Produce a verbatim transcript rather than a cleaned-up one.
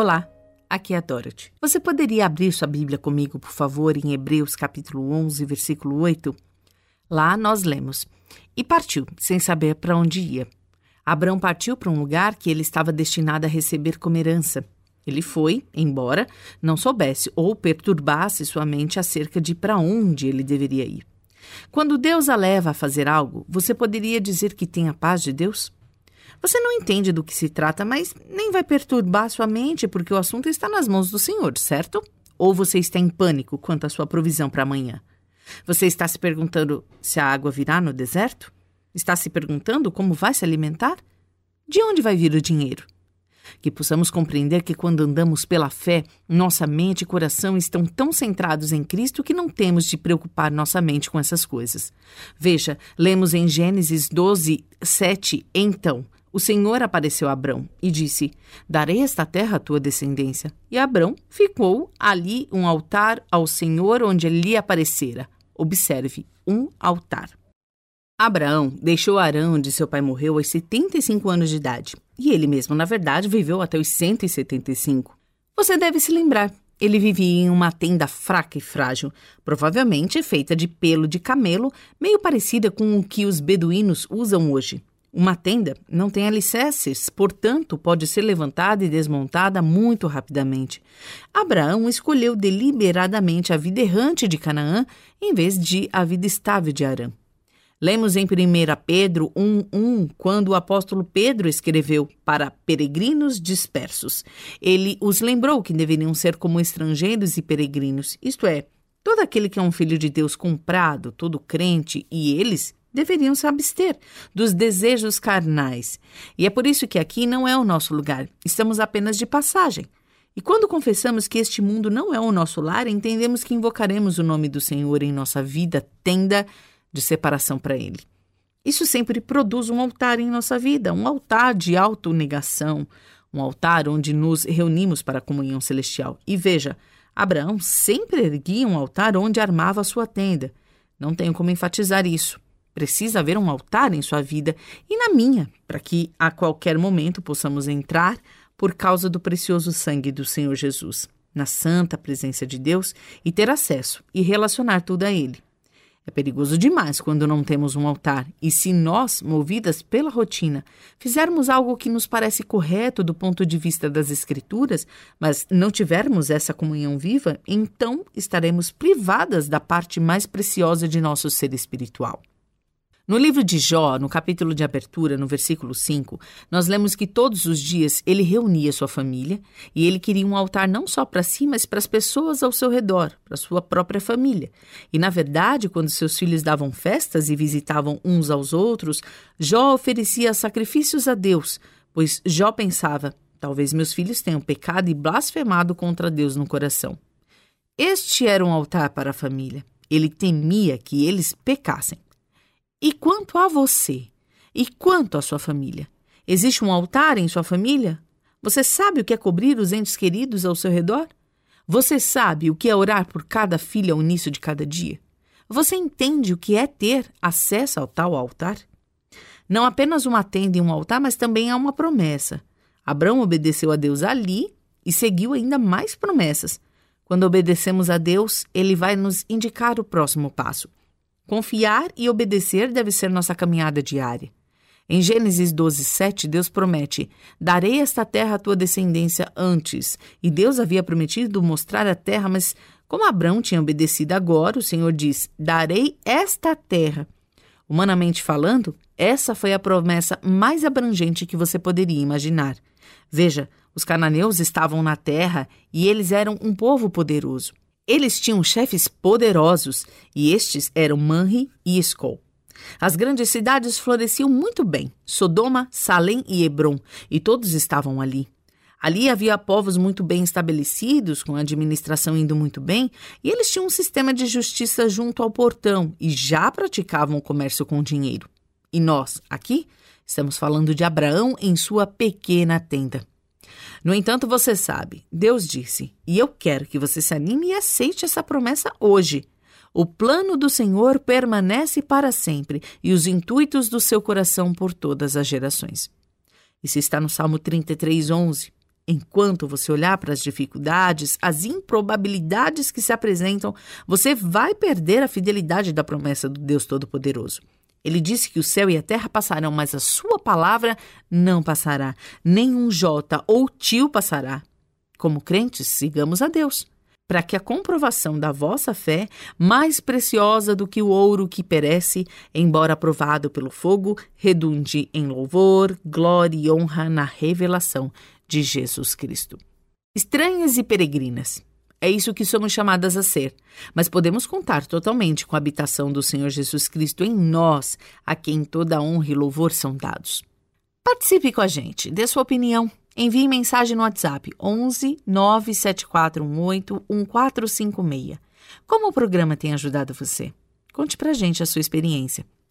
Olá, aqui é a Dorothy. Você poderia abrir sua Bíblia comigo, por favor, em Hebreus capítulo onze, versículo oito? Lá nós lemos: E partiu, sem saber para onde ia. Abrão partiu para um lugar que ele estava destinado a receber como herança. Ele foi, embora não soubesse ou perturbasse sua mente acerca de para onde ele deveria ir. Quando Deus a leva a fazer algo, você poderia dizer que tem a paz de Deus? Você não entende do que se trata, mas nem vai perturbar sua mente porque o assunto está nas mãos do Senhor, certo? Ou você está em pânico quanto à sua provisão para amanhã? Você está se perguntando se a água virá no deserto? Está se perguntando como vai se alimentar? De onde vai vir o dinheiro? Que possamos compreender que quando andamos pela fé, nossa mente e coração estão tão centrados em Cristo que não temos de preocupar nossa mente com essas coisas. Veja, lemos em Gênesis doze, sete, então, o Senhor apareceu a Abrão e disse: Darei esta terra à tua descendência. E Abrão ficou ali um altar ao Senhor onde ele lhe aparecera. Observe, um altar. Abraão deixou Arã, onde seu pai morreu, aos setenta e cinco anos de idade. E ele mesmo, na verdade, viveu até os cento e setenta e cinco. Você deve se lembrar, ele vivia em uma tenda fraca e frágil, provavelmente feita de pelo de camelo, meio parecida com o que os beduínos usam hoje. Uma tenda não tem alicerces, portanto, pode ser levantada e desmontada muito rapidamente. Abraão escolheu deliberadamente a vida errante de Canaã em vez de a vida estável de Arã. Lemos em primeira Pedro um, um, quando o apóstolo Pedro escreveu para peregrinos dispersos. Ele os lembrou que deveriam ser como estrangeiros e peregrinos, isto é, todo aquele que é um filho de Deus comprado, todo crente, e eles deveriam se abster dos desejos carnais. E é por isso que aqui não é o nosso lugar, estamos apenas de passagem. E quando confessamos que este mundo não é o nosso lar, entendemos que invocaremos o nome do Senhor em nossa vida, tenda de separação para Ele. Isso sempre produz um altar em nossa vida, um altar de autonegação, um altar onde nos reunimos para a comunhão celestial. E veja, Abraão sempre erguia um altar onde armava a sua tenda. Não tenho como enfatizar isso. Precisa haver um altar em sua vida e na minha, para que a qualquer momento possamos entrar por causa do precioso sangue do Senhor Jesus, na santa presença de Deus e ter acesso e relacionar tudo a Ele. É perigoso demais quando não temos um altar e se nós, movidas pela rotina, fizermos algo que nos parece correto do ponto de vista das Escrituras, mas não tivermos essa comunhão viva, então estaremos privadas da parte mais preciosa de nosso ser espiritual. No livro de Jó, no capítulo de abertura, no versículo cinco, nós lemos que todos os dias ele reunia sua família e ele queria um altar não só para si, mas para as pessoas ao seu redor, para a sua própria família. E, na verdade, quando seus filhos davam festas e visitavam uns aos outros, Jó oferecia sacrifícios a Deus, pois Jó pensava, talvez meus filhos tenham pecado e blasfemado contra Deus no coração. Este era um altar para a família. Ele temia que eles pecassem. E quanto a você? E quanto à sua família? Existe um altar em sua família? Você sabe o que é cobrir os entes queridos ao seu redor? Você sabe o que é orar por cada filho ao início de cada dia? Você entende o que é ter acesso ao tal altar? Não apenas uma tenda e um altar, mas também há uma promessa. Abrão obedeceu a Deus ali e seguiu ainda mais promessas. Quando obedecemos a Deus, Ele vai nos indicar o próximo passo. Confiar e obedecer deve ser nossa caminhada diária. Em Gênesis doze, sete, Deus promete: darei esta terra à tua descendência antes. E Deus havia prometido mostrar a terra, mas como Abrão tinha obedecido agora, o Senhor diz: darei esta terra. Humanamente falando, essa foi a promessa mais abrangente que você poderia imaginar. Veja, os cananeus estavam na terra e eles eram um povo poderoso. Eles tinham chefes poderosos e estes eram Manre e Escol. As grandes cidades floresciam muito bem, Sodoma, Salém e Hebrom, e todos estavam ali. Ali havia povos muito bem estabelecidos, com a administração indo muito bem, e eles tinham um sistema de justiça junto ao portão e já praticavam o comércio com dinheiro. E nós, aqui, estamos falando de Abraão em sua pequena tenda. No entanto, você sabe, Deus disse, e eu quero que você se anime e aceite essa promessa hoje. O plano do Senhor permanece para sempre e os intuitos do seu coração por todas as gerações. Isso está no Salmo trinta e três, onze. Enquanto você olhar para as dificuldades, as improbabilidades que se apresentam, você vai perder a fidelidade da promessa do Deus Todo-Poderoso. Ele disse que o céu e a terra passarão, mas a sua palavra não passará. Nenhum jota ou tio passará. Como crentes, sigamos a Deus, para que a comprovação da vossa fé, mais preciosa do que o ouro que perece, embora provado pelo fogo, redunde em louvor, glória e honra na revelação de Jesus Cristo. Estranhas e peregrinas. É isso que somos chamadas a ser, mas podemos contar totalmente com a habitação do Senhor Jesus Cristo em nós, a quem toda honra e louvor são dados. Participe com a gente, dê sua opinião. Envie mensagem no WhatsApp onze nove sete quatro um oito um quatro cinco seis. Como o programa tem ajudado você? Conte pra gente a sua experiência.